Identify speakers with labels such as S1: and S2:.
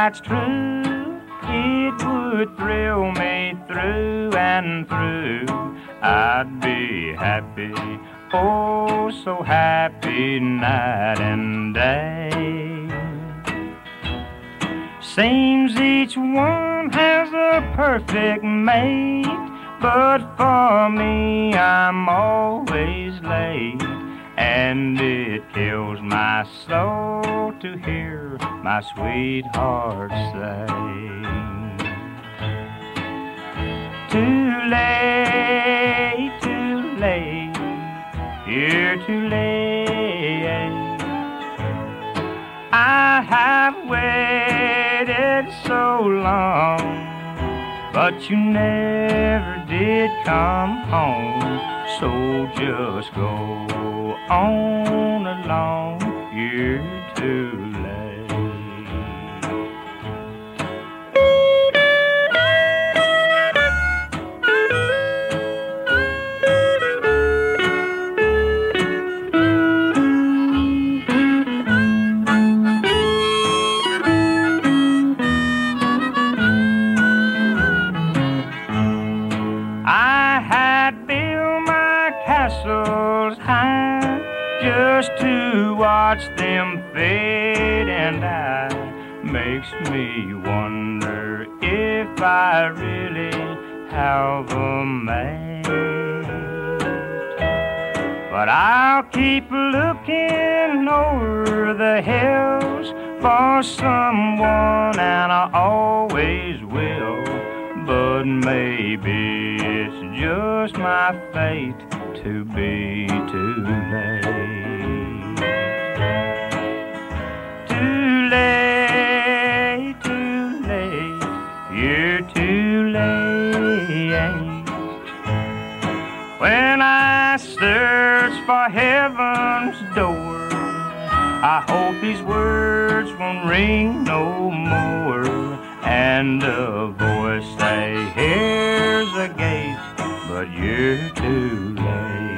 S1: that's true, it would thrill me through and through. I'd be happy, oh so happy night and day. Seems each one has a perfect mate, but for me I'm always late, and it kills my soul to hear my sweetheart say, too late, you're too late. I have waited so long, but you never did come home. So just go on along, you're too late. Castles high just to watch them fade and die. Makes me wonder if I really have a mate. But I'll keep looking over the hills for someone, and I always will. But maybe it's just my fate to be too late. Too late, you're too late. When I search for heaven's door, I hope these words won't ring no more, and a voice say, here's a gate, but you're too late.